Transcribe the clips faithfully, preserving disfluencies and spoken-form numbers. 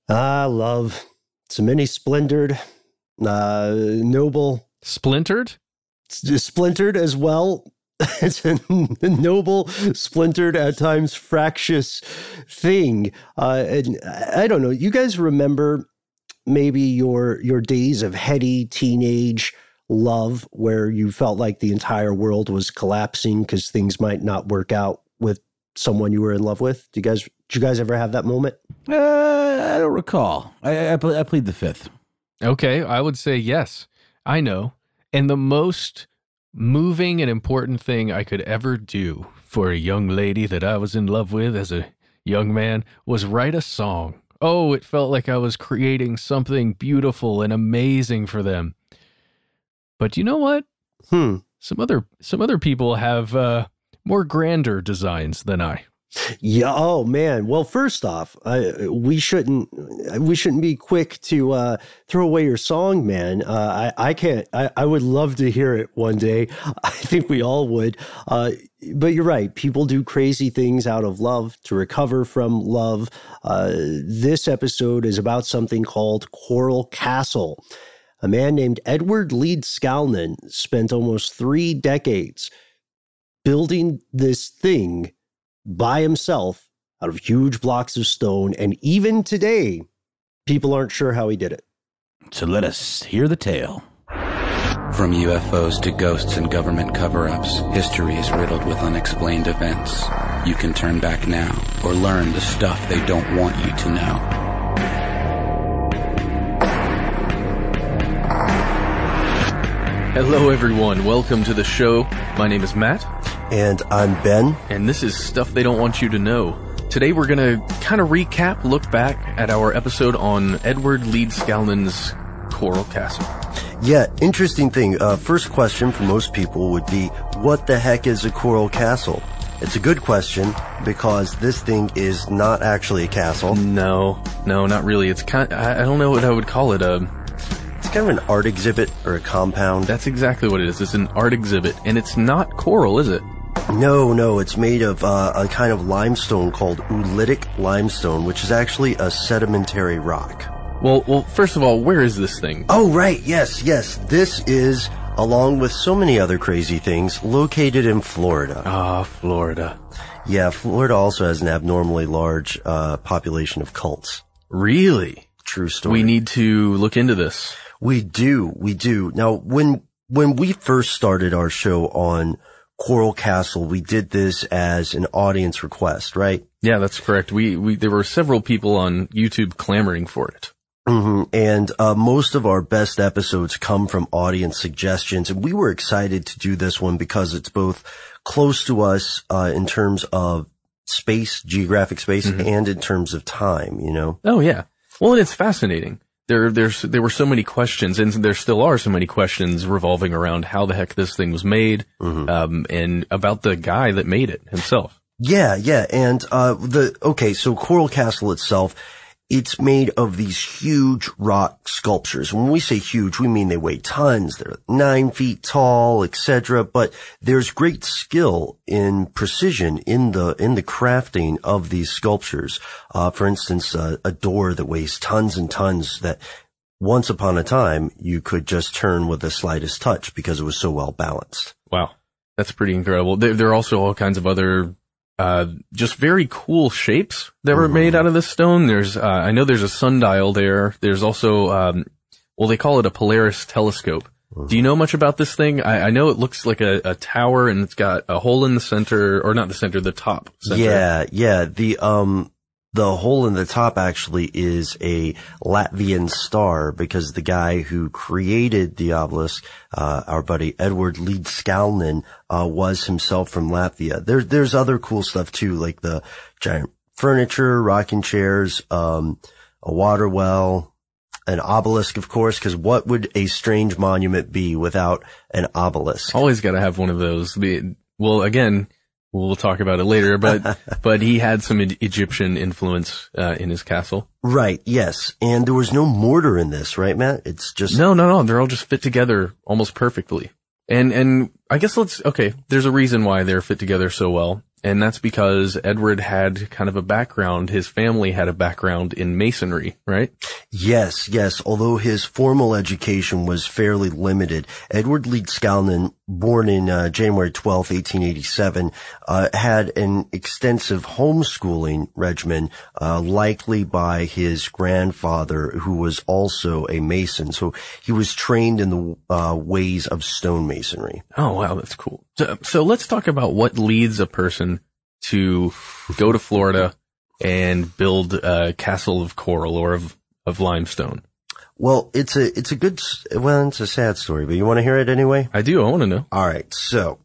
Ah, love. It's many splendored, uh, noble. Splintered? S- splintered as well. It's a noble, splintered, at times fractious thing. Uh, and I don't know. You guys remember maybe your your days of heady teenage love where you felt like the entire world was collapsing because things might not work out with someone you were in love with? Do you guys, did you guys ever have that moment? Uh, I don't recall. I, I, I plead the fifth. Okay, I would say yes. I know. And the most moving and important thing I could ever do for a young lady that I was in love with as a young man was write a song. Oh, it felt like I was creating something beautiful and amazing for them. But you know what? Hmm. Some other some other people have uh, more grander designs than I. Yeah. Oh man. Well, first off, I, we shouldn't we shouldn't be quick to uh, throw away your song, man. Uh, I I can't. I, I would love to hear it one day. I think we all would. Uh, but you're right. People do crazy things out of love to recover from love. Uh, this episode is about something called Coral Castle. A man named Edward Leedskalnin spent almost three decades building this thing by himself out of huge blocks of stone. And even today, people aren't sure how he did it. So let us hear the tale. From U F Os to ghosts and government cover-ups, history is riddled with unexplained events. You can turn back now or learn the stuff they don't want you to know. Hello, everyone. Welcome to the show. My name is Matt. And I'm Ben. And this is Stuff They Don't Want You to Know. Today we're going to kind of recap, look back at our episode on Edward Leedskalnin's Coral Castle. Yeah, interesting thing. Uh, first question for most people would be, what the heck is a coral castle? It's a good question because this thing is not actually a castle. No, no, not really. It's kind of, I don't know what I would call it. A, It's kind of an art exhibit or a compound. That's exactly what it is. It's an art exhibit. And it's not coral, is it? No, no, it's made of uh, a kind of limestone called oolitic limestone, which is actually a sedimentary rock. Well, well, first of all, where is this thing? Oh, right, yes, yes. This is, along with so many other crazy things, located in Florida. Ah, Florida. Yeah, Florida also has an abnormally large uh, population of cults. Really? True story. We need to look into this. We do, we do. Now, when when we first started our show on Coral Castle, we did this as an audience request, right? Yeah, that's correct. We we there were several people on YouTube clamoring for it. Mm-hmm. And uh most of our best episodes come from audience suggestions, and we were excited to do this one because it's both close to us uh in terms of space, geographic space, mm-hmm. and in terms of time, you know? Oh, yeah. Well, and it's fascinating. There, there's, there were so many questions, and there still are so many questions revolving around how the heck this thing was made, mm-hmm. um, and about the guy that made it himself. Yeah, yeah, and uh the okay, so Coral Castle itself, it's made of these huge rock sculptures. When we say huge, we mean they weigh tons. They're nine feet tall, et cetera. But there's great skill in precision in the in the crafting of these sculptures. Uh, for instance, uh, a door that weighs tons and tons that once upon a time you could just turn with the slightest touch because it was so well balanced. Wow, that's pretty incredible. There, there are also all kinds of other Uh, just very cool shapes that were made out of this stone. There's, uh, I know there's a sundial there. There's also, um, well, they call it a Polaris telescope. Mm-hmm. Do you know much about this thing? I, I know it looks like a, a tower and it's got a hole in the center, or not the center, the top center. Yeah, yeah. The, um, the hole in the top actually is a Latvian star because the guy who created the obelisk, uh, our buddy Edward Leedskalnin, uh, was himself from Latvia. There, there's other cool stuff too, like the giant furniture, rocking chairs, um, a water well, an obelisk, of course, because what would a strange monument be without an obelisk? Always got to have one of those. The, well, again, we'll talk about it later, but but he had some e- Egyptian influence uh, in his castle. Right, yes. And there was no mortar in this, right, Matt? It's just... No, no, no. They're all just fit together almost perfectly. And and I guess let's... Okay, there's a reason why they're fit together so well. And that's because Edward had kind of a background, his family had a background in masonry, right? Yes, yes. Although his formal education was fairly limited, Edward Leedskalnin, born in uh, January twelfth, eighteen eighty-seven, uh, had an extensive homeschooling regimen, uh, likely by his grandfather, who was also a mason. So he was trained in the uh, ways of stonemasonry. Oh, wow, that's cool. So, so let's talk about what leads a person to go to Florida and build a castle of coral or of, of limestone. Well, it's a, it's a good, well, it's a sad story, but you want to hear it anyway? I do. I want to know. All right. So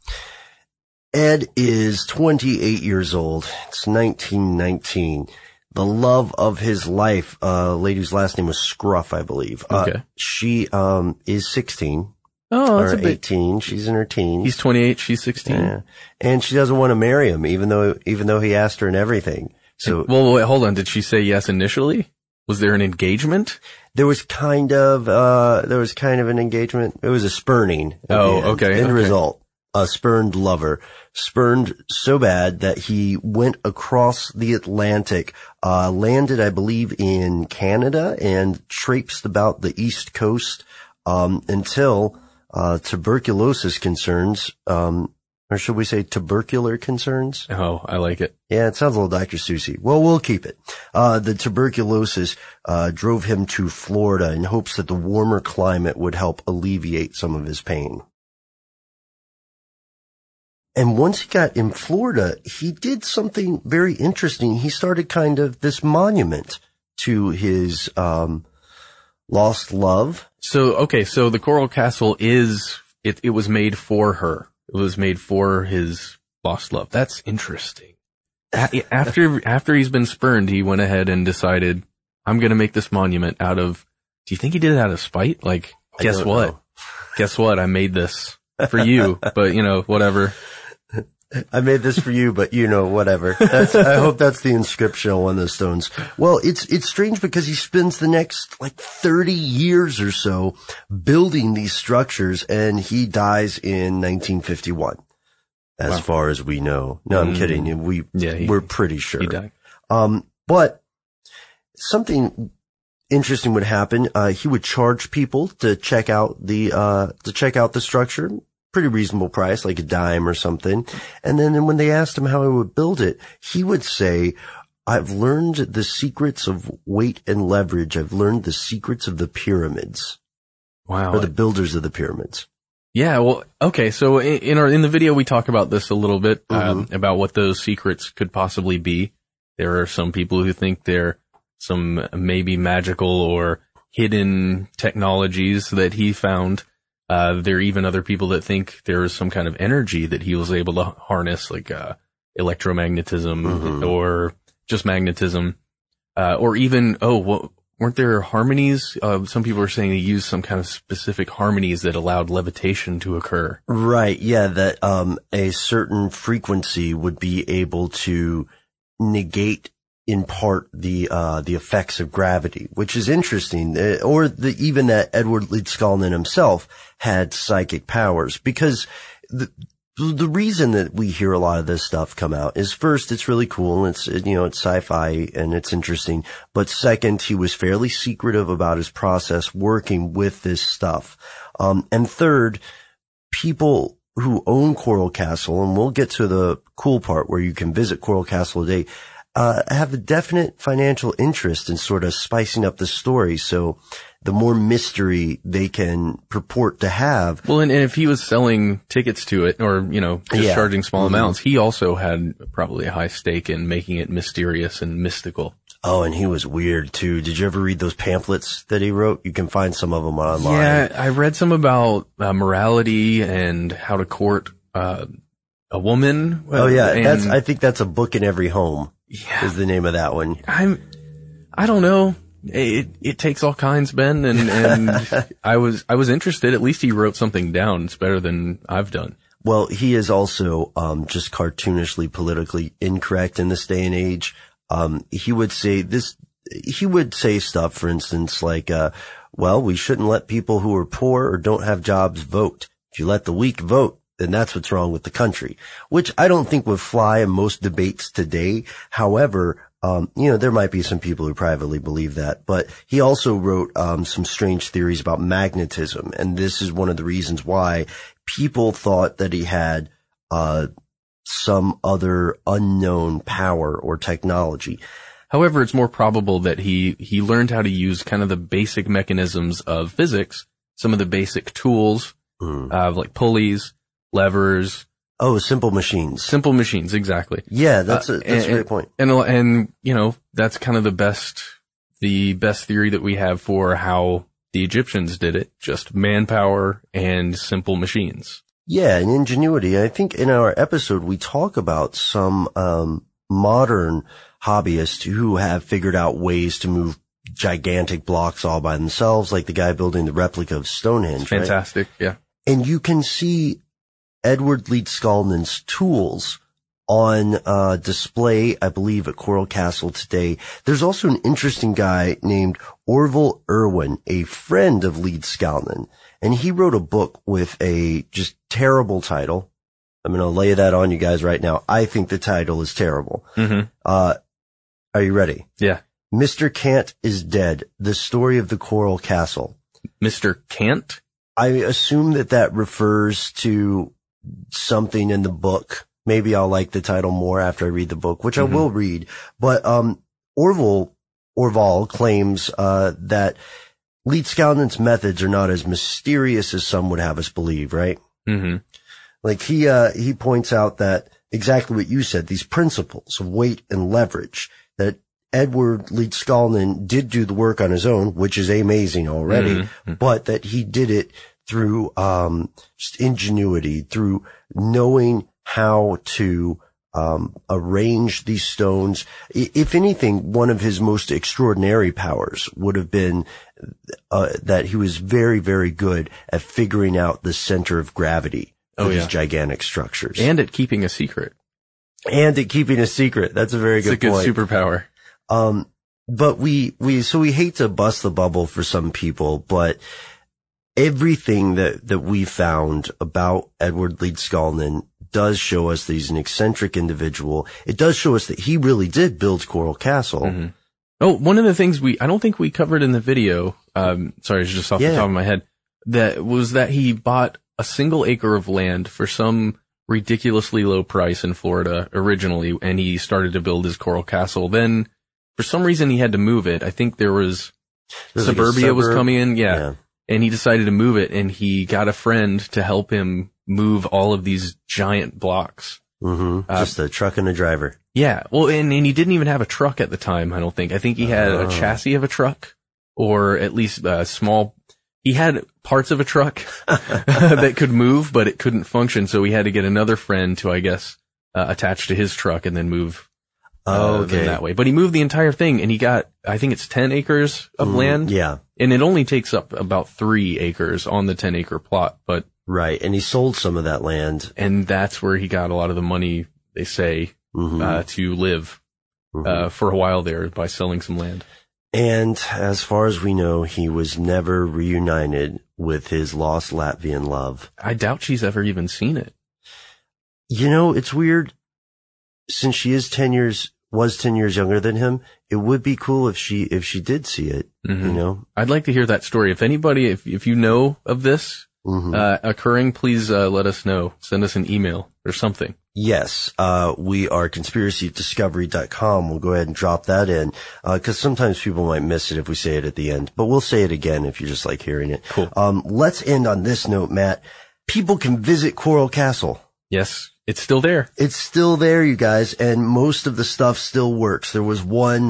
Ed is twenty-eight years old. It's nineteen nineteen. The love of his life, uh, lady's last name was Scruff, I believe. Okay. Uh, she, um, is sixteen. Oh, that's or a bit. eighteen. She's in her teens. He's twenty-eight. She's sixteen. Yeah. And she doesn't want to marry him, even though, even though he asked her and everything. So, well, wait, hold on. Did she say yes initially? Was there an engagement? there was kind of, uh, there was kind of an engagement. It was a spurning. at Oh, the end. okay, End okay. result, a spurned lover. Spurned so bad that he went across the Atlantic, uh, landed, I believe, in Canada and traipsed about the East Coast, um, until, uh, tuberculosis concerns, um, or should we say tubercular concerns? Oh, I like it. Yeah, it sounds a little Doctor Seussy. Well, we'll keep it. Uh, the tuberculosis, uh, drove him to Florida in hopes that the warmer climate would help alleviate some of his pain. And once he got in Florida, he did something very interesting. He started kind of this monument to his, um, lost love. So, okay, so the Coral Castle is, it, it was made for her. It was made for his lost love. That's interesting. A- After, after he's been spurned, he went ahead and decided, I'm gonna make this monument out of, do you think he did it out of spite? Like, I guess don't what? know. Guess what? I made this for you, but you know, whatever. I made this for you, but you know, whatever. That's, I hope that's the inscription on one of the stones. Well, it's, it's strange because he spends the next like thirty years or so building these structures, and he dies in nineteen fifty-one. As Wow. far as we know. No, I'm Mm. kidding. We, Yeah, he- we're pretty sure. He died. Um, but something interesting would happen. Uh, he would charge people to check out the, uh, to check out the structure. Pretty reasonable price, like a dime or something. And then when they asked him how he would build it, he would say, I've learned the secrets of weight and leverage. I've learned the secrets of the pyramids, Wow. or the builders of the pyramids. Yeah, well, okay, so in, in our, in the video we talk about this a little bit, um, Mhm. about what those secrets could possibly be. There are some people who think they're some maybe magical or hidden technologies that he found. Uh, there are even other people that think there is some kind of energy that he was able to harness, like, uh, electromagnetism Mhm. or just magnetism, uh, or even, oh, what, weren't there harmonies? Uh, some people are saying he used some kind of specific harmonies that allowed levitation to occur. Right. Yeah. That, um, a certain frequency would be able to negate in part the, uh, the effects of gravity, which is interesting. Uh, or the, even that Edward Leedskalnin himself had psychic powers, because the, the reason that we hear a lot of this stuff come out is, first, it's really cool and it's, you know, it's sci-fi and it's interesting. But second, he was fairly secretive about his process working with this stuff. Um, and third, people who own Coral Castle, and we'll get to the cool part where you can visit Coral Castle today, uh, have a definite financial interest in sort of spicing up the story. So the more mystery they can purport to have. Well, and, and if he was selling tickets to it or, you know, just Yeah. charging small Mhm. amounts, he also had probably a high stake in making it mysterious and mystical. Oh, and he was weird too. Did you ever read those pamphlets that he wrote? You can find some of them online. Yeah, I read some about uh, morality and how to court uh, a woman. Oh yeah, and, that's, I think that's a book in every home yeah, is the name of that one. I'm, I don't know. It it takes all kinds, Ben, and and I was I was interested. At least he wrote something down. It's better than I've done. Well, he is also, um, just cartoonishly politically incorrect in this day and age. Um, he would say this, he would say stuff, for instance, like, uh, well, we shouldn't let people who are poor or don't have jobs vote. If you let the weak vote, and that's what's wrong with the country, which I don't think would fly in most debates today. However, um, you know, there might be some people who privately believe that, but he also wrote, um, some strange theories about magnetism. And this is one of the reasons why people thought that he had, uh, some other unknown power or technology. However, it's more probable that he, he learned how to use kind of the basic mechanisms of physics, some of the basic tools, mm. uh, like pulleys, levers. Oh, simple machines. Simple machines, exactly. Yeah, that's a, that's uh, and, a great point. And, and, you know, that's kind of the best, the best theory that we have for how the Egyptians did it. Just manpower and simple machines. Yeah, and ingenuity. I think in our episode we talk about some um modern hobbyists who have figured out ways to move gigantic blocks all by themselves, like the guy building the replica of Stonehenge. It's fantastic, right? Yeah. And you can see Edward Leedskalnin's tools on uh display, I believe, at Coral Castle today. There's also an interesting guy named Orville Irwin, a friend of Leedskalnin. And he wrote a book with a just terrible title. I'm going to lay that on you guys right now. I think the title is terrible. Mm-hmm. Uh, are you ready? Yeah. Mister Cant is Dead. The Story of the Coral Castle. Mister Cant? I assume that that refers to something in the book. Maybe I'll like the title more after I read the book, which mm-hmm. I will read. But, um, Orville, Orval claims, uh, that Leedskalnin's methods are not as mysterious as some would have us believe, right? Mm-hmm. Like he, uh, he points out that exactly what you said, these principles of weight and leverage, that Edward Leedskalnin did do the work on his own, which is amazing already, mm-hmm. but that he did it through, um, just ingenuity, through knowing how to, um, arrange these stones. If anything, one of his most extraordinary powers would have been uh, that he was very, very good at figuring out the center of gravity of oh, yeah. these gigantic structures. And at keeping a secret. And at keeping a secret. That's a very it's good point. It's a good superpower. Um, but we, we, so we hate to bust the bubble for some people, but everything that, that we found about Edward Leedskalnin does show us that he's an eccentric individual. It does show us that he really did build Coral Castle. Mm-hmm. Oh, one of the things we, I don't think we covered in the video, um, sorry, it's just off yeah. the top of my head, that was that he bought a single acre of land for some ridiculously low price in Florida originally, and he started to build his Coral Castle. Then, for some reason, he had to move it. I think there was, There's suburbia like suburb. was coming in, yeah. yeah. And he decided to move it, and he got a friend to help him move all of these giant blocks. Mm-hmm. Uh, Just a truck and a driver. Yeah. Well, and, and he didn't even have a truck at the time, I don't think. I think he had oh. a chassis of a truck, or at least a small, he had parts of a truck that could move, but it couldn't function. So he had to get another friend to, I guess, uh, attach to his truck and then move uh, oh, okay. that way. But he moved the entire thing, and he got, I think it's ten acres of mm, land. Yeah. And it only takes up about three acres on the ten acre plot, but. Right. And he sold some of that land. And that's where he got a lot of the money, they say, mm-hmm. uh, to live, mm-hmm. uh, for a while there by selling some land. And as far as we know, he was never reunited with his lost Latvian love. I doubt she's ever even seen it. You know, it's weird. Since she is ten years, was ten years younger than him, it would be cool if she, if she did see it, mm-hmm. you know? I'd like to hear that story. If anybody, if, if you know of this, Mm-hmm. Uh, occurring, please, uh, let us know. Send us an email or something. Yes. Uh, we are conspiracy discovery dot com. We'll go ahead and drop that in. Uh, cause sometimes people might miss it if we say it at the end, but we'll say it again if you just like hearing it. Cool. Um, let's end on this note, Matt. People can visit Coral Castle. Yes. It's still there. It's still there, you guys. And most of the stuff still works. There was one,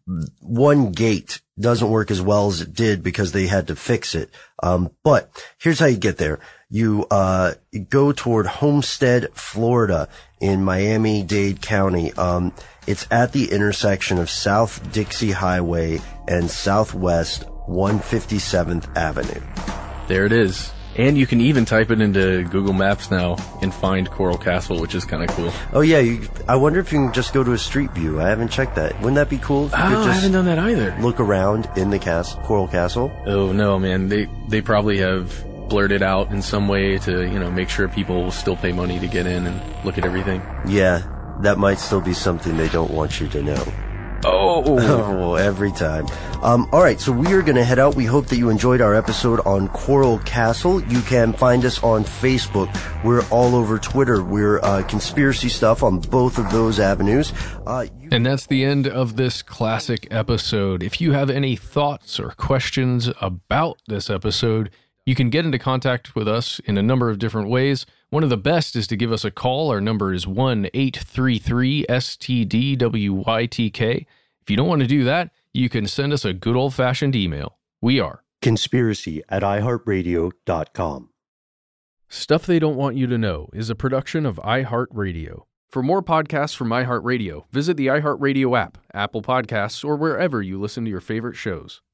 one gate doesn't work as well as it did because they had to fix it. Um, but here's how you get there. You, uh, go toward Homestead, Florida in Miami-Dade County. Um, it's at the intersection of South Dixie Highway and Southwest one hundred fifty-seventh Avenue. There it is. And you can even type it into Google Maps now and find Coral Castle, which is kind of cool. Oh yeah, you, I wonder if you can just go to a street view. I haven't checked that. Wouldn't that be cool if you oh, could just I haven't done that either. Look around in the cast, Coral Castle? Oh no, man. They, they probably have blurt it out in some way to, you know, make sure people will still pay money to get in and look at everything. Yeah, that might still be something they don't want you to know. Oh, oh every time. Um, all right, so we are going to head out. We hope that you enjoyed our episode on Coral Castle. You can find us on Facebook. We're all over Twitter. We're uh, conspiracy stuff on both of those avenues. Uh, you- and that's the end of this classic episode. If you have any thoughts or questions about this episode, you can get into contact with us in a number of different ways. One of the best is to give us a call. Our number is one eight three three S T D W Y T K. If you don't want to do that, you can send us a good old-fashioned email. We are conspiracy at i heart radio dot com. Stuff They Don't Want You to Know is a production of iHeartRadio. For more podcasts from iHeartRadio, visit the iHeartRadio app, Apple Podcasts, or wherever you listen to your favorite shows.